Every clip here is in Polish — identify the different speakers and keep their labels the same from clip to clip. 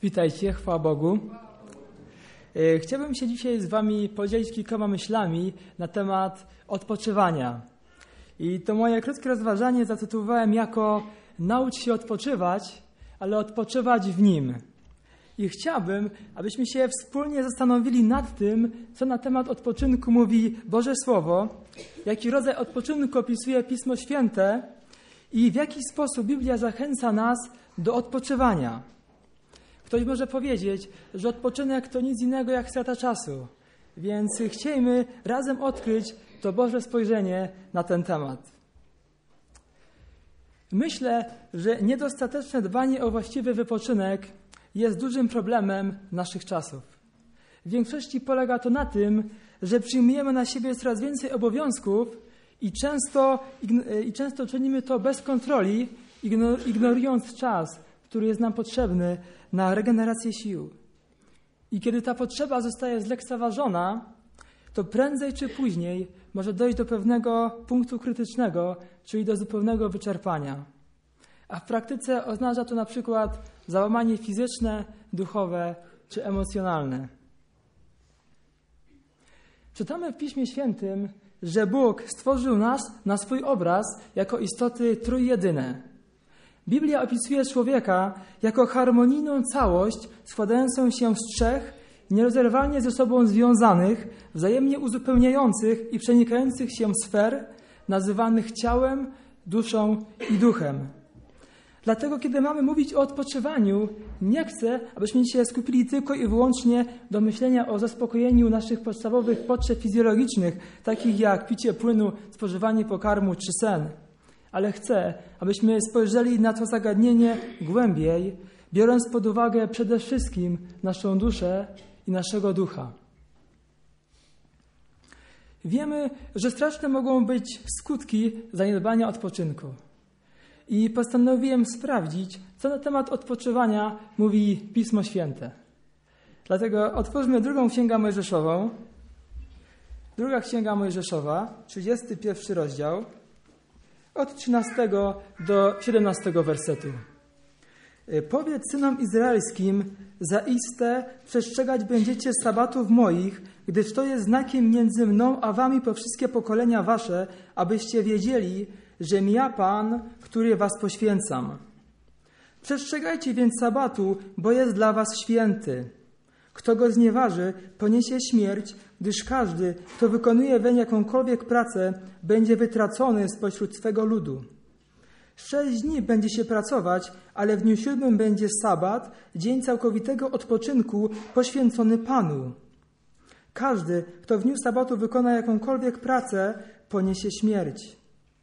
Speaker 1: Witajcie, chwała Bogu. Chciałbym się dzisiaj z Wami podzielić kilkoma myślami na temat odpoczywania. I to moje krótkie rozważanie zatytułowałem jako naucz się odpoczywać, ale odpoczywać w Nim. I chciałbym, abyśmy się wspólnie zastanowili nad tym, co na temat odpoczynku mówi Boże Słowo, jaki rodzaj odpoczynku opisuje Pismo Święte i w jaki sposób Biblia zachęca nas do odpoczywania. Ktoś może powiedzieć, że odpoczynek to nic innego jak strata czasu, więc chciejmy razem odkryć to Boże spojrzenie na ten temat. Myślę, że niedostateczne dbanie o właściwy wypoczynek jest dużym problemem naszych czasów. W większości polega to na tym, że przyjmujemy na siebie coraz więcej obowiązków i często czynimy to bez kontroli, ignorując czas, który jest nam potrzebny na regenerację sił. I kiedy ta potrzeba zostaje zlekceważona, to prędzej czy później może dojść do pewnego punktu krytycznego, czyli do zupełnego wyczerpania. A w praktyce oznacza to na przykład załamanie fizyczne, duchowe czy emocjonalne. Czytamy w Piśmie Świętym, że Bóg stworzył nas na swój obraz jako istoty trójjedyne. Biblia opisuje człowieka jako harmonijną całość składającą się z trzech, nierozerwalnie ze sobą związanych, wzajemnie uzupełniających i przenikających się sfer, nazywanych ciałem, duszą i duchem. Dlatego, kiedy mamy mówić o odpoczywaniu, nie chcę, abyśmy się skupili tylko i wyłącznie do myślenia o zaspokojeniu naszych podstawowych potrzeb fizjologicznych, takich jak picie płynu, spożywanie pokarmu czy sen. Ale chcę, abyśmy spojrzeli na to zagadnienie głębiej, biorąc pod uwagę przede wszystkim naszą duszę i naszego ducha. Wiemy, że straszne mogą być skutki zaniedbania odpoczynku. I postanowiłem sprawdzić, co na temat odpoczywania mówi Pismo Święte. Dlatego otwórzmy drugą Księgę Mojżeszową. Druga Księga Mojżeszowa, 31 rozdział. Od 13 do 17 wersetu. Powiedz synom izraelskim, zaiste przestrzegać będziecie sabatów moich, gdyż to jest znakiem między mną a wami po wszystkie pokolenia wasze, abyście wiedzieli, żem ja Pan, który was poświęcam. Przestrzegajcie więc sabatu, bo jest dla was święty. Kto go znieważy, poniesie śmierć, gdyż każdy, kto wykonuje weń jakąkolwiek pracę, będzie wytracony spośród swego ludu. 6 dni będzie się pracować, ale w dniu 7 będzie sabat, dzień całkowitego odpoczynku poświęcony Panu. Każdy, kto w dniu sabatu wykona jakąkolwiek pracę, poniesie śmierć.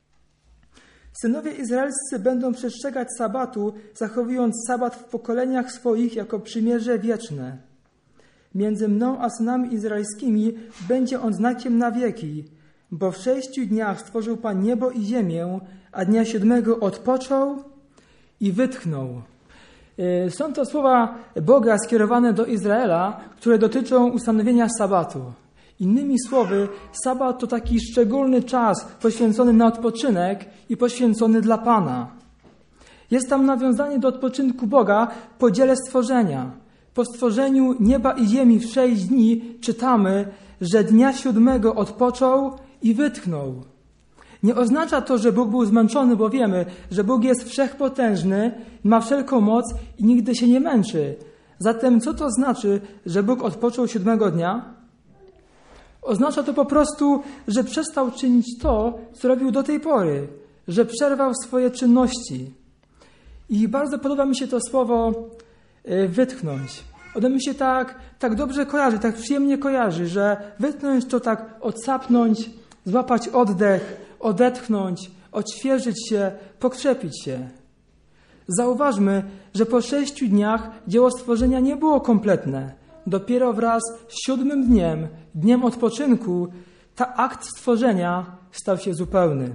Speaker 1: Synowie izraelscy będą przestrzegać sabatu, zachowując sabat w pokoleniach swoich jako przymierze wieczne. Między mną a synami izraelskimi będzie on znakiem na wieki, bo w 6 dniach stworzył Pan niebo i ziemię, a dnia 7 odpoczął i wytchnął. Są to słowa Boga skierowane do Izraela, które dotyczą ustanowienia sabatu. Innymi słowy, sabat to taki szczególny czas poświęcony na odpoczynek i poświęcony dla Pana. Jest tam nawiązanie do odpoczynku Boga po dziele stworzenia. Po stworzeniu nieba i ziemi w 6 dni czytamy, że dnia 7 odpoczął i wytchnął. Nie oznacza to, że Bóg był zmęczony, bo wiemy, że Bóg jest wszechpotężny, ma wszelką moc i nigdy się nie męczy. Zatem co to znaczy, że Bóg odpoczął 7 dnia? Oznacza to po prostu, że przestał czynić to, co robił do tej pory, że przerwał swoje czynności. I bardzo podoba mi się to słowo wytchnąć. Ono mi się tak dobrze kojarzy, tak przyjemnie kojarzy, że wytchnąć to tak odsapnąć, złapać oddech, odetchnąć, odświeżyć się, pokrzepić się. Zauważmy, że po 6 dniach dzieło stworzenia nie było kompletne. Dopiero wraz z 7 dniem, dniem odpoczynku, akt stworzenia stał się zupełny.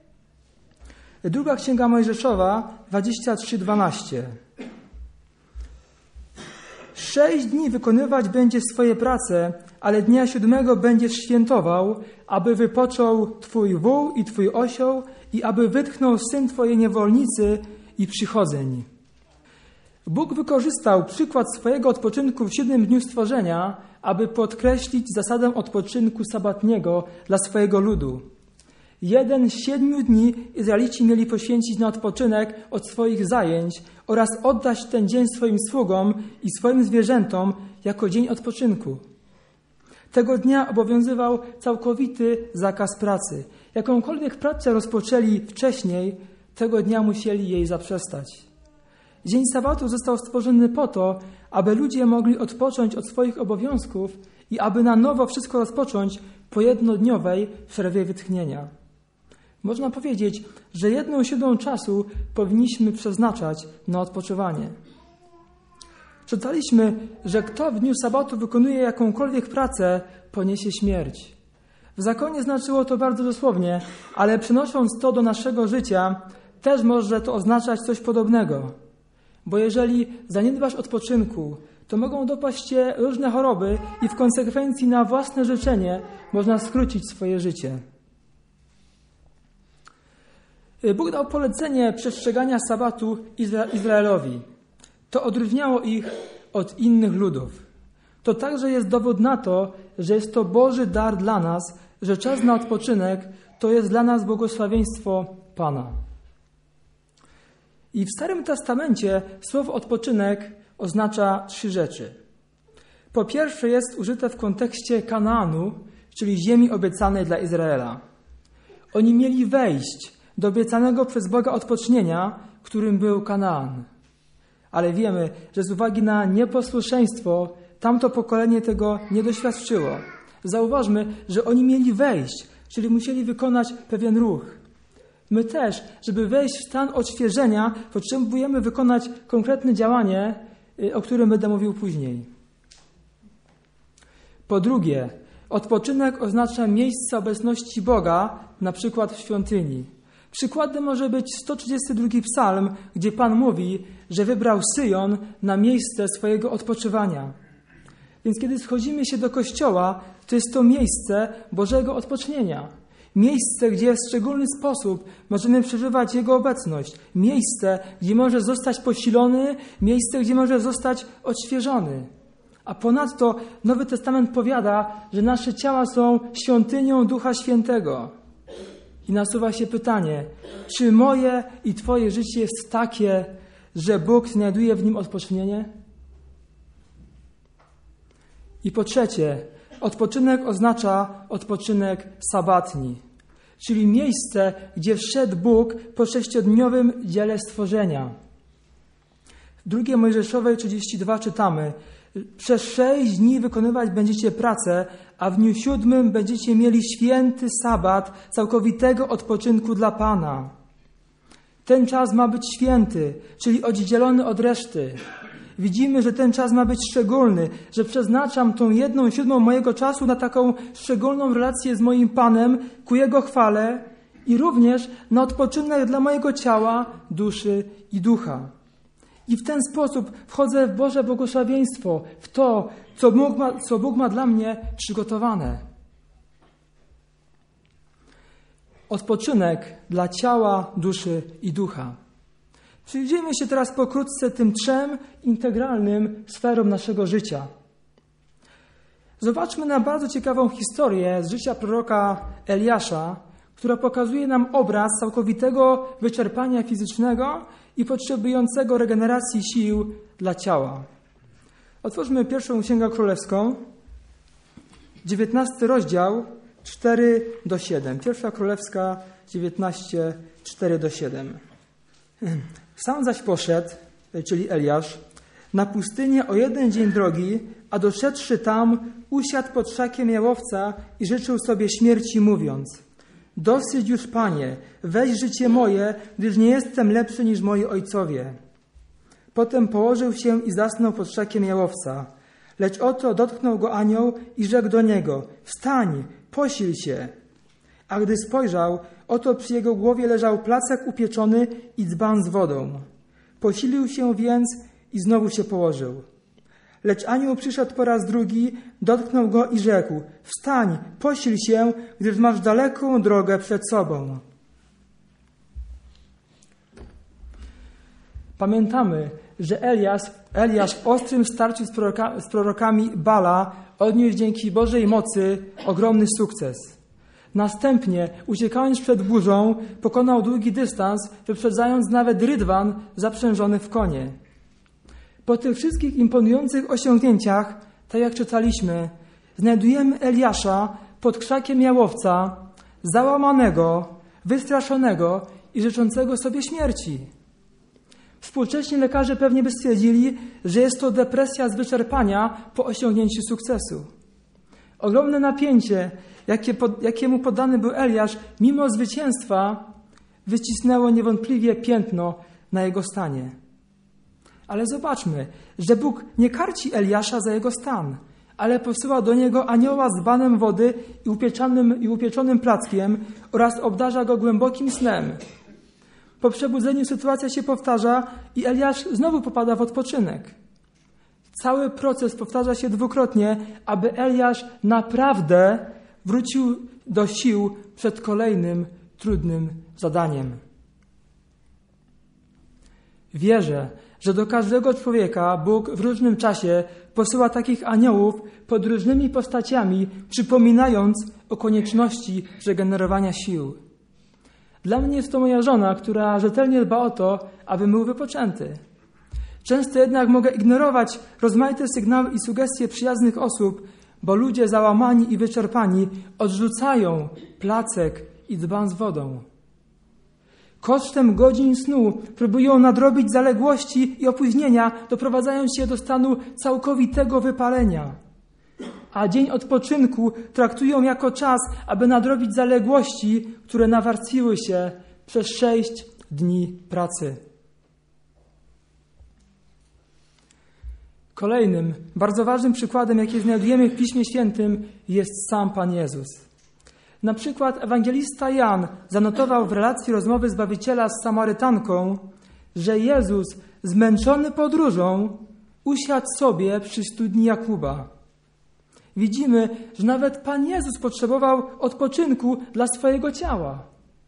Speaker 1: Druga Księga Mojżeszowa, 23:12. 6 dni wykonywać będziesz swoje prace, ale dnia 7 będziesz świętował, aby wypoczął Twój wół i Twój osioł i aby wytchnął syn Twojej niewolnicy i przychodzeń. Bóg wykorzystał przykład swojego odpoczynku w 7 dniu stworzenia, aby podkreślić zasadę odpoczynku sabatniego dla swojego ludu. 1 z 7 dni Izraelici mieli poświęcić na odpoczynek od swoich zajęć oraz oddać ten dzień swoim sługom i swoim zwierzętom jako dzień odpoczynku. Tego dnia obowiązywał całkowity zakaz pracy. Jakąkolwiek pracę rozpoczęli wcześniej, tego dnia musieli jej zaprzestać. Dzień sabatu został stworzony po to, aby ludzie mogli odpocząć od swoich obowiązków i aby na nowo wszystko rozpocząć po jednodniowej przerwie wytchnienia. Można powiedzieć, że 1/7 czasu powinniśmy przeznaczać na odpoczywanie. Czytaliśmy, że kto w dniu sabatu wykonuje jakąkolwiek pracę, poniesie śmierć. W zakonie znaczyło to bardzo dosłownie, ale przenosząc to do naszego życia, też może to oznaczać coś podobnego. Bo jeżeli zaniedbasz odpoczynku, to mogą dopaść cię różne choroby i w konsekwencji na własne życzenie można skrócić swoje życie. Bóg dał polecenie przestrzegania sabatu Izraelowi. To odróżniało ich od innych ludów. To także jest dowód na to, że jest to Boży dar dla nas, że czas na odpoczynek to jest dla nas błogosławieństwo Pana. I w Starym Testamencie słowo odpoczynek oznacza 3 rzeczy. Po pierwsze jest użyte w kontekście Kanaanu, czyli ziemi obiecanej dla Izraela. Oni mieli wejść do obiecanego przez Boga odpocznienia, którym był Kanaan. Ale wiemy, że z uwagi na nieposłuszeństwo tamto pokolenie tego nie doświadczyło. Zauważmy, że oni mieli wejść, czyli musieli wykonać pewien ruch. My też, żeby wejść w stan odświeżenia, potrzebujemy wykonać konkretne działanie, o którym będę mówił później. Po drugie, odpoczynek oznacza miejsce obecności Boga, na przykład w świątyni. Przykładem może być 132 psalm, gdzie Pan mówi, że wybrał Syjon na miejsce swojego odpoczywania. Więc kiedy schodzimy się do kościoła, to jest to miejsce Bożego odpocznienia. Miejsce, gdzie w szczególny sposób możemy przeżywać Jego obecność. Miejsce, gdzie może zostać posilony, miejsce, gdzie może zostać odświeżony. A ponadto Nowy Testament powiada, że nasze ciała są świątynią Ducha Świętego. I nasuwa się pytanie, czy moje i Twoje życie jest takie, że Bóg znajduje w nim odpocznienie? I po trzecie, odpoczynek oznacza odpoczynek sabatni, czyli miejsce, gdzie wszedł Bóg po 6-dniowym dziele stworzenia. W 2 Mojżeszowej 32 czytamy: przez 6 dni wykonywać będziecie pracę, a w dniu 7 będziecie mieli święty sabat całkowitego odpoczynku dla Pana. Ten czas ma być święty, czyli oddzielony od reszty. Widzimy, że ten czas ma być szczególny, że przeznaczam tą 1/7 mojego czasu na taką szczególną relację z moim Panem, ku Jego chwale i również na odpoczynek dla mojego ciała, duszy i ducha. I w ten sposób wchodzę w Boże błogosławieństwo, w to, co Bóg ma dla mnie przygotowane. Odpoczynek dla ciała, duszy i ducha. Przyjrzyjmy się teraz pokrótce tym 3 integralnym sferom naszego życia. Zobaczmy na bardzo ciekawą historię z życia proroka Eliasza, która pokazuje nam obraz całkowitego wyczerpania fizycznego i potrzebującego regeneracji sił dla ciała. Otwórzmy 1 Księgę Królewską, 19 rozdział, 4-7. 1 Królewska 19, 4-7. Sam zaś poszedł, czyli Eliasz, na pustynię o 1 dzień drogi, a doszedłszy tam, usiadł pod szakiem jałowca i życzył sobie śmierci, mówiąc: dosyć już, Panie, weź życie moje, gdyż nie jestem lepszy niż moi ojcowie. Potem położył się i zasnął pod szakiem jałowca. Lecz oto dotknął go anioł i rzekł do niego: wstań, posil się. A gdy spojrzał, oto przy jego głowie leżał placek upieczony i dzban z wodą. Posilił się więc i znowu się położył. Lecz anioł przyszedł po raz drugi, dotknął go i rzekł: wstań, posil się, gdyż masz daleką drogę przed sobą. Pamiętamy, że Eliasz w ostrym starciu z prorokami Bala odniósł dzięki Bożej mocy ogromny sukces. Następnie, uciekając przed burzą, pokonał długi dystans, wyprzedzając nawet rydwan zaprzężony w konie. Po tych wszystkich imponujących osiągnięciach, tak jak czytaliśmy, znajdujemy Eliasza pod krzakiem jałowca, załamanego, wystraszonego i życzącego sobie śmierci. Współcześni lekarze pewnie by stwierdzili, że jest to depresja z wyczerpania po osiągnięciu sukcesu. Ogromne napięcie, jakiemu poddany był Eliasz, mimo zwycięstwa, wycisnęło niewątpliwie piętno na jego stanie. Ale zobaczmy, że Bóg nie karci Eliasza za jego stan, ale posyła do niego anioła z banem wody i upieczonym plackiem oraz obdarza go głębokim snem. Po przebudzeniu sytuacja się powtarza i Eliasz znowu popada w odpoczynek. Cały proces powtarza się dwukrotnie, aby Eliasz naprawdę wrócił do sił przed kolejnym trudnym zadaniem. Wierzę, że do każdego człowieka Bóg w różnym czasie posyła takich aniołów pod różnymi postaciami, przypominając o konieczności regenerowania sił. Dla mnie jest to moja żona, która rzetelnie dba o to, abym był wypoczęty. Często jednak mogę ignorować rozmaite sygnały i sugestie przyjaznych osób, bo ludzie załamani i wyczerpani odrzucają placek i dzban z wodą. Kosztem godzin snu próbują nadrobić zaległości i opóźnienia, doprowadzając się do stanu całkowitego wypalenia. A dzień odpoczynku traktują jako czas, aby nadrobić zaległości, które nawarstwiły się przez 6 dni pracy. Kolejnym, bardzo ważnym przykładem, jaki znajdujemy w Piśmie Świętym, jest sam Pan Jezus. Na przykład ewangelista Jan zanotował w relacji rozmowy Zbawiciela z Samarytanką, że Jezus, zmęczony podróżą, usiadł sobie przy studni Jakuba. Widzimy, że nawet Pan Jezus potrzebował odpoczynku dla swojego ciała.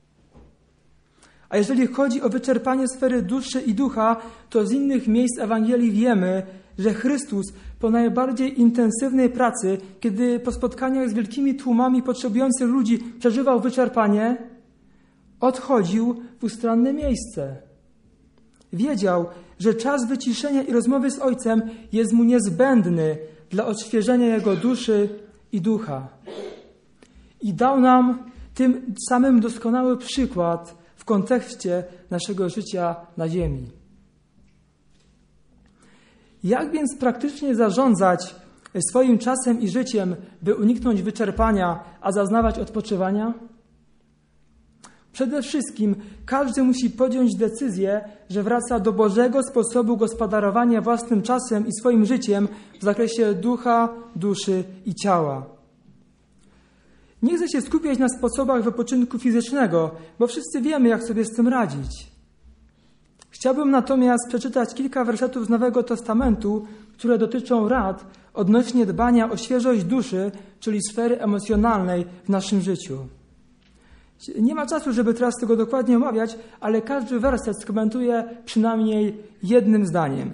Speaker 1: A jeżeli chodzi o wyczerpanie sfery duszy i ducha, to z innych miejsc Ewangelii wiemy, że Chrystus po najbardziej intensywnej pracy, kiedy po spotkaniach z wielkimi tłumami potrzebujących ludzi przeżywał wyczerpanie, odchodził w ustronne miejsce. Wiedział, że czas wyciszenia i rozmowy z Ojcem jest mu niezbędny dla odświeżenia jego duszy i ducha. I dał nam tym samym doskonały przykład w kontekście naszego życia na ziemi. Jak więc praktycznie zarządzać swoim czasem i życiem, by uniknąć wyczerpania, a zaznawać odpoczywania? Przede wszystkim każdy musi podjąć decyzję, że wraca do Bożego sposobu gospodarowania własnym czasem i swoim życiem w zakresie ducha, duszy i ciała. Nie chcę się skupiać na sposobach wypoczynku fizycznego, bo wszyscy wiemy, jak sobie z tym radzić. Chciałbym natomiast przeczytać kilka wersetów z Nowego Testamentu, które dotyczą rad odnośnie dbania o świeżość duszy, czyli sfery emocjonalnej w naszym życiu. Nie ma czasu, żeby teraz tego dokładnie omawiać, ale każdy werset skomentuję przynajmniej jednym zdaniem.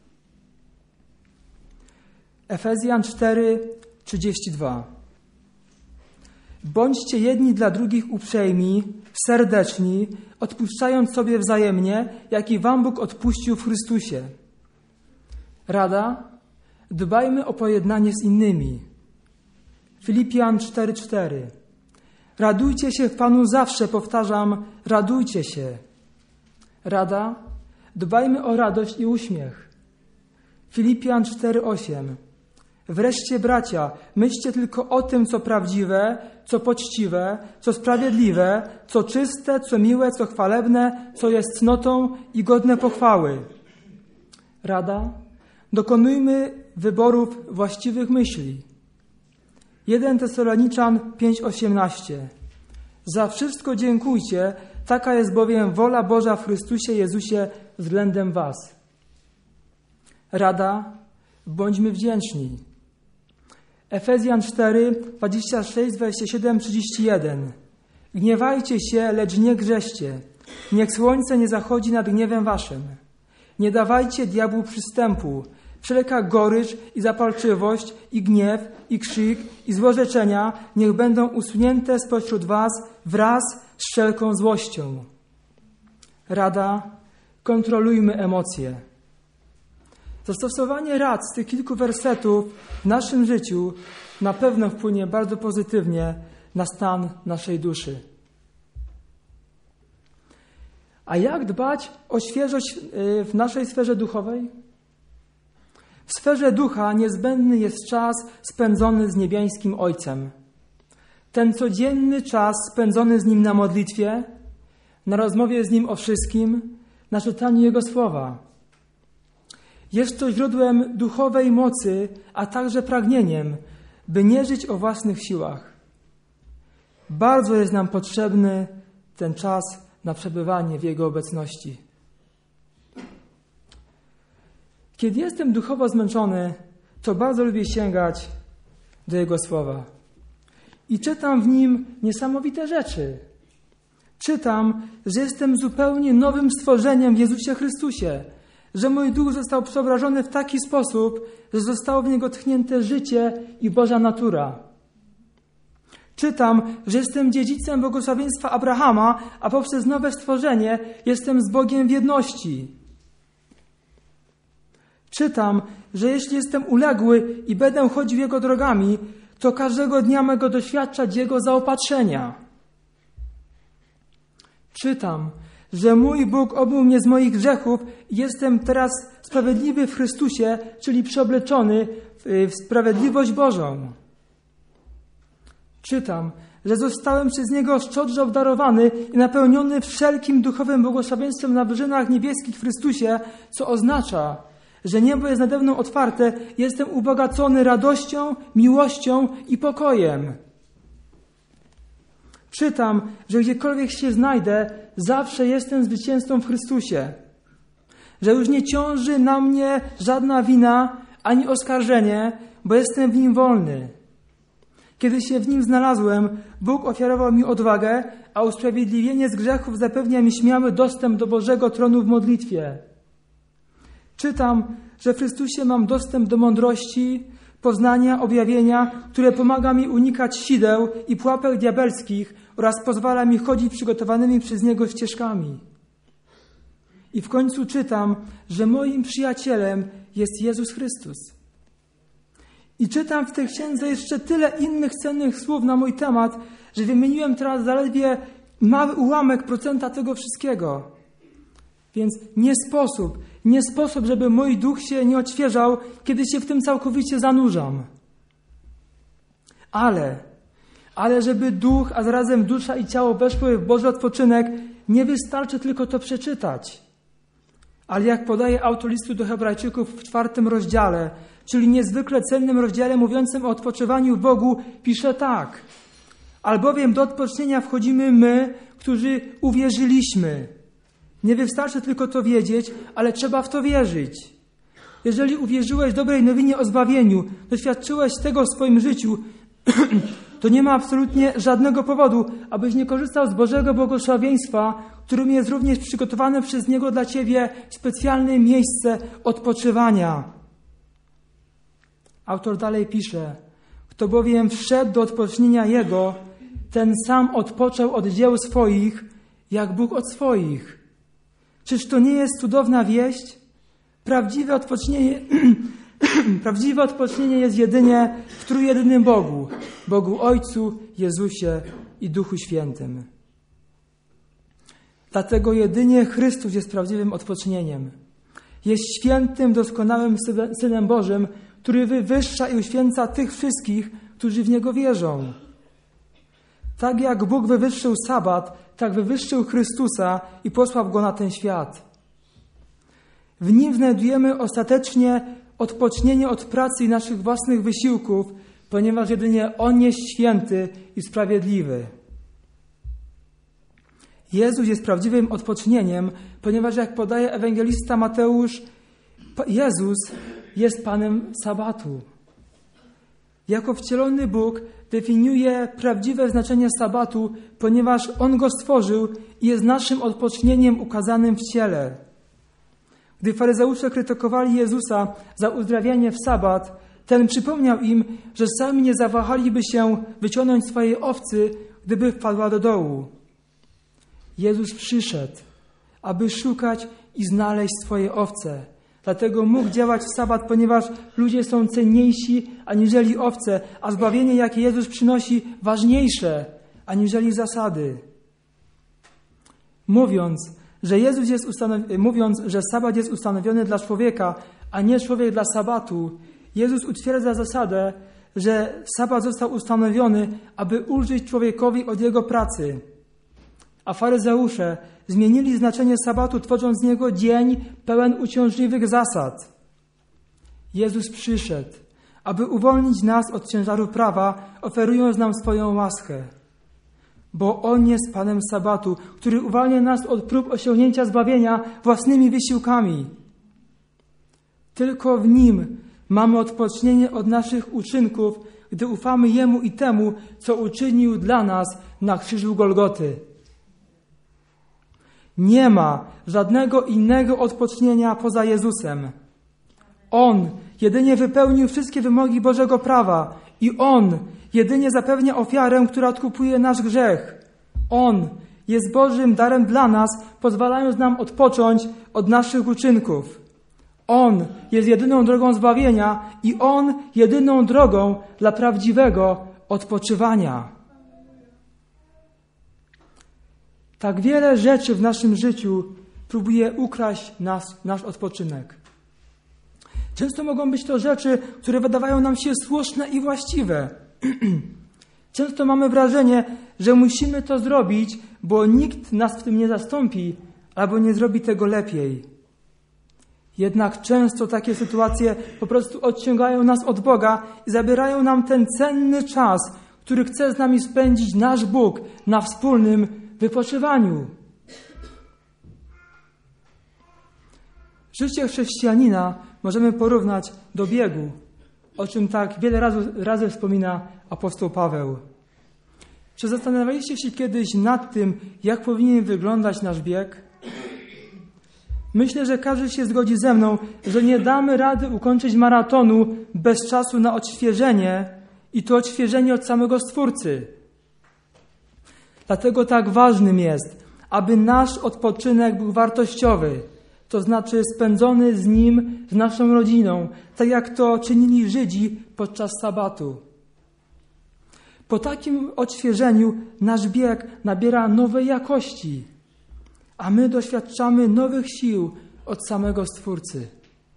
Speaker 1: Efezjan 4:32. Bądźcie jedni dla drugich uprzejmi, serdeczni, odpuszczając sobie wzajemnie, jak i wam Bóg odpuścił w Chrystusie. Rada: dbajmy o pojednanie z innymi. Filipian 4:4. Radujcie się w Panu zawsze, powtarzam, radujcie się. Rada: dbajmy o radość i uśmiech. Filipian 4:8. Wreszcie, bracia, myślcie tylko o tym, co prawdziwe, co poczciwe, co sprawiedliwe, co czyste, co miłe, co chwalebne, co jest cnotą i godne pochwały. Rada: dokonujmy wyborów właściwych myśli. 1 Tesaloniczan 5:18. Za wszystko dziękujcie, taka jest bowiem wola Boża w Chrystusie Jezusie względem was. Rada: bądźmy wdzięczni. Efezjan 4:26, 27, 31. Gniewajcie się, lecz nie grzeszcie. Niech słońce nie zachodzi nad gniewem waszym. Nie dawajcie diabłu przystępu. Wszelka gorycz i zapalczywość, i gniew, i krzyk, i złorzeczenia niech będą usunięte spośród was wraz z wszelką złością. Rada: kontrolujmy emocje. Zastosowanie rad z tych kilku wersetów w naszym życiu na pewno wpłynie bardzo pozytywnie na stan naszej duszy. A jak dbać o świeżość w naszej sferze duchowej? W sferze ducha niezbędny jest czas spędzony z niebiańskim Ojcem. Ten codzienny czas spędzony z Nim na modlitwie, na rozmowie z Nim o wszystkim, na czytaniu Jego słowa. Jest to źródłem duchowej mocy, a także pragnieniem, by nie żyć o własnych siłach. Bardzo jest nam potrzebny ten czas na przebywanie w Jego obecności. Kiedy jestem duchowo zmęczony, to bardzo lubię sięgać do Jego słowa. I czytam w nim niesamowite rzeczy. Czytam, że jestem zupełnie nowym stworzeniem w Jezusie Chrystusie, że mój duch został przeobrażony w taki sposób, że zostało w niego tchnięte życie i Boża natura. Czytam, że jestem dziedzicem błogosławieństwa Abrahama, a poprzez nowe stworzenie jestem z Bogiem w jedności. Czytam, że jeśli jestem uległy i będę chodził Jego drogami, to każdego dnia mogę doświadczać Jego zaopatrzenia. Czytam, że mój Bóg obmył mnie z moich grzechów i jestem teraz sprawiedliwy w Chrystusie, czyli przeobleczony w sprawiedliwość Bożą. Czytam, że zostałem przez Niego szczodrze obdarowany i napełniony wszelkim duchowym błogosławieństwem na wyżynach niebieskich w Chrystusie, co oznacza, że niebo jest nade mną otwarte i jestem ubogacony radością, miłością i pokojem. Czytam, że gdziekolwiek się znajdę, zawsze jestem zwycięzcą w Chrystusie. Że już nie ciąży na mnie żadna wina ani oskarżenie, bo jestem w Nim wolny. Kiedy się w Nim znalazłem, Bóg ofiarował mi odwagę, a usprawiedliwienie z grzechów zapewnia mi śmiały dostęp do Bożego tronu w modlitwie. Czytam, że w Chrystusie mam dostęp do mądrości, poznania, objawienia, które pomaga mi unikać sideł i pułapek diabelskich oraz pozwala mi chodzić przygotowanymi przez Niego ścieżkami. I w końcu czytam, że moim przyjacielem jest Jezus Chrystus. I czytam w tej księdze jeszcze tyle innych cennych słów na mój temat, że wymieniłem teraz zaledwie mały ułamek procenta tego wszystkiego. Więc nie sposób, żeby mój duch się nie odświeżał, kiedy się w tym całkowicie zanurzam. Ale żeby duch, a zarazem dusza i ciało weszły w Boży odpoczynek, nie wystarczy tylko to przeczytać. Ale jak podaje autor listu do Hebrajczyków w 4 rozdziale, czyli niezwykle cennym rozdziale mówiącym o odpoczywaniu w Bogu, pisze tak: albowiem do odpocznienia wchodzimy my, którzy uwierzyliśmy. Nie wystarczy tylko to wiedzieć, ale trzeba w to wierzyć. Jeżeli uwierzyłeś dobrej nowinie o zbawieniu, doświadczyłeś tego w swoim życiu, to nie ma absolutnie żadnego powodu, abyś nie korzystał z Bożego błogosławieństwa, którym jest również przygotowane przez Niego dla Ciebie specjalne miejsce odpoczywania. Autor dalej pisze: kto bowiem wszedł do odpocznienia Jego, ten sam odpoczął od dzieł swoich, jak Bóg od swoich. Czyż to nie jest cudowna wieść? Prawdziwe odpocznienie jest jedynie w trójjedynym Bogu, Bogu Ojcu, Jezusie i Duchu Świętym. Dlatego jedynie Chrystus jest prawdziwym odpocznieniem. Jest świętym, doskonałym Synem Bożym, który wywyższa i uświęca tych wszystkich, którzy w Niego wierzą. Tak jak Bóg wywyższył sabat, tak wywyższył Chrystusa i posłał Go na ten świat. W Nim znajdujemy ostatecznie odpocznienie od pracy i naszych własnych wysiłków, ponieważ jedynie On jest święty i sprawiedliwy. Jezus jest prawdziwym odpocznieniem, ponieważ jak podaje ewangelista Mateusz, Jezus jest Panem sabatu. Jako wcielony Bóg definiuje prawdziwe znaczenie sabatu, ponieważ On go stworzył i jest naszym odpocznieniem ukazanym w ciele. Gdy faryzeusze krytykowali Jezusa za uzdrawianie w sabat, ten przypomniał im, że sami nie zawahaliby się wyciągnąć swojej owcy, gdyby wpadła do dołu. Jezus przyszedł, aby szukać i znaleźć swoje owce. Dlatego mógł działać w sabat, ponieważ ludzie są cenniejsi aniżeli owce, a zbawienie, jakie Jezus przynosi, ważniejsze aniżeli zasady. Mówiąc, że sabat jest ustanowiony dla człowieka, a nie człowiek dla sabatu, Jezus utwierdza zasadę, że sabat został ustanowiony, aby ulżyć człowiekowi od jego pracy. A faryzeusze zmienili znaczenie sabatu, tworząc z niego dzień pełen uciążliwych zasad. Jezus przyszedł, aby uwolnić nas od ciężaru prawa, oferując nam swoją łaskę. Bo On jest Panem sabatu, który uwalnia nas od prób osiągnięcia zbawienia własnymi wysiłkami. Tylko w Nim mamy odpocznienie od naszych uczynków, gdy ufamy Jemu i temu, co uczynił dla nas na krzyżu Golgoty. Nie ma żadnego innego odpocznienia poza Jezusem. On jedynie wypełnił wszystkie wymogi Bożego prawa i On jedynie zapewnia ofiarę, która odkupuje nasz grzech. On jest Bożym darem dla nas, pozwalając nam odpocząć od naszych uczynków. On jest jedyną drogą zbawienia i On jedyną drogą dla prawdziwego odpoczywania. Tak wiele rzeczy w naszym życiu próbuje ukraść nasz odpoczynek. Często mogą być to rzeczy, które wydawają nam się słuszne i właściwe. Często mamy wrażenie, że musimy to zrobić, bo nikt nas w tym nie zastąpi, albo nie zrobi tego lepiej. Jednak często takie sytuacje po prostu odciągają nas od Boga i zabierają nam ten cenny czas, który chce z nami spędzić nasz Bóg na wspólnym wypoczywaniu. Życie chrześcijanina możemy porównać do biegu, o czym tak wiele razy wspomina apostoł Paweł. Czy zastanawialiście się kiedyś nad tym, jak powinien wyglądać nasz bieg? Myślę, że każdy się zgodzi ze mną, że nie damy rady ukończyć maratonu bez czasu na odświeżenie i to odświeżenie od samego Stwórcy. Dlatego tak ważnym jest, aby nasz odpoczynek był wartościowy, to znaczy spędzony z Nim, z naszą rodziną, tak jak to czynili Żydzi podczas sabatu. Po takim odświeżeniu nasz bieg nabiera nowej jakości, a my doświadczamy nowych sił od samego Stwórcy.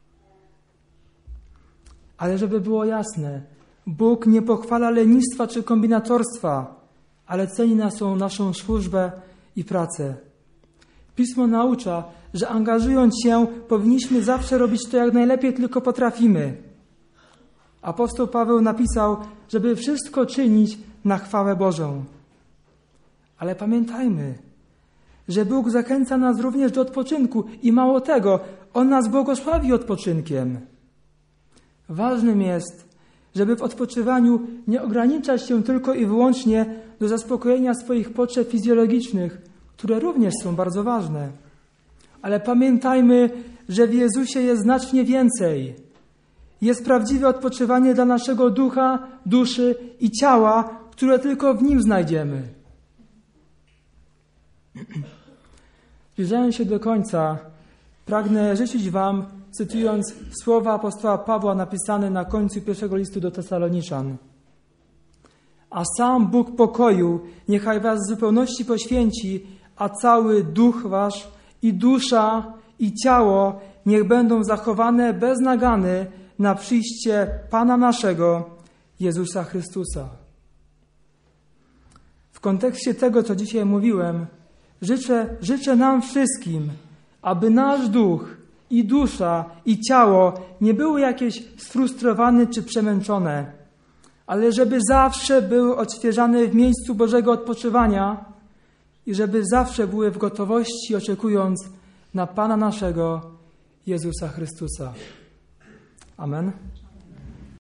Speaker 1: Ale żeby było jasne, Bóg nie pochwala lenistwa czy kombinatorstwa, ale ceni naszą służbę i pracę. Pismo naucza, że angażując się, powinniśmy zawsze robić to jak najlepiej tylko potrafimy. Apostoł Paweł napisał, żeby wszystko czynić na chwałę Bożą. Ale pamiętajmy, że Bóg zachęca nas również do odpoczynku i mało tego, On nas błogosławi odpoczynkiem. Ważnym jest, żeby w odpoczywaniu nie ograniczać się tylko i wyłącznie do zaspokojenia swoich potrzeb fizjologicznych, które również są bardzo ważne. Ale pamiętajmy, że w Jezusie jest znacznie więcej. Jest prawdziwe odpoczywanie dla naszego ducha, duszy i ciała, które tylko w Nim znajdziemy. Zbliżając się do końca, pragnę życzyć Wam, cytując słowa apostoła Pawła napisane na końcu pierwszego listu do Tesaloniczan. A sam Bóg pokoju niechaj was w zupełności poświęci, a cały duch wasz i dusza i ciało niech będą zachowane bez nagany na przyjście Pana naszego, Jezusa Chrystusa. W kontekście tego, co dzisiaj mówiłem, życzę nam wszystkim, aby nasz duch i dusza i ciało nie były jakieś sfrustrowane czy przemęczone, ale żeby zawsze były odświeżane w miejscu Bożego odpoczywania i żeby zawsze były w gotowości, oczekując na Pana naszego, Jezusa Chrystusa. Amen.